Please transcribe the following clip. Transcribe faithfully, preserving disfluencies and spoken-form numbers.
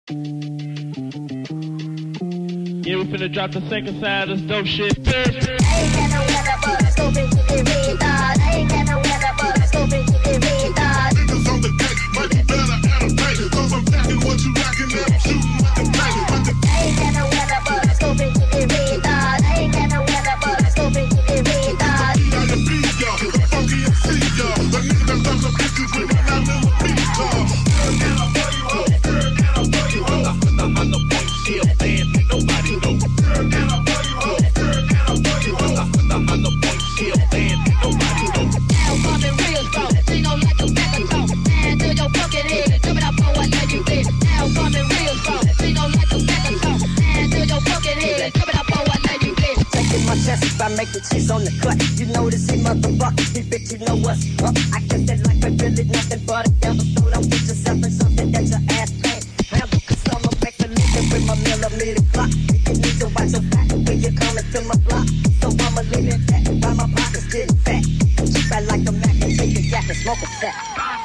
Yeah, we finna drop the second side of this dope shit. I ain't got no weather, but stupid, it red dot. I ain't got no weather, but stupid, it red dot. Niggas on the cake, but you better entertain it. Cause I'm packing what you lacking and I'm shooting with the paint. I ain't got no weather, but stupid, it red dot. I ain't got no weather, but stupid, it red dot. I got the beat, y'all. The funky M C, y'all. The nigga that does the bitches with my nine little beat, y'all. Girl, can I fuck you up? Girl, can I fuck you up? I'm on the point, still dance, nobody knows. Girl, can I fuck you up? Girl, can I fuck you up? I'm on the point, still dance, nobody knows. Now bumping real strong, she gon' like the back of talk. Man, to your fucking head, jump it up for what like you did. Now bumping real strong, she gon' like the back of talk. Man, to your fucking head, jump it up for what like you did. Taking my chances by making cheese on the cut. You know this he motherfuckers, he bitch, you know what's up. I guess that life ain't really nothing but a devil. So don't put yourself in something that your ass can't handle. Cause I'ma make a living with my millimeter clock. You need to watch your back when you're coming to my block. So I'ma leave it that while my pockets getting fat. Keep that like a Mac and take a jacket, smoke a fat.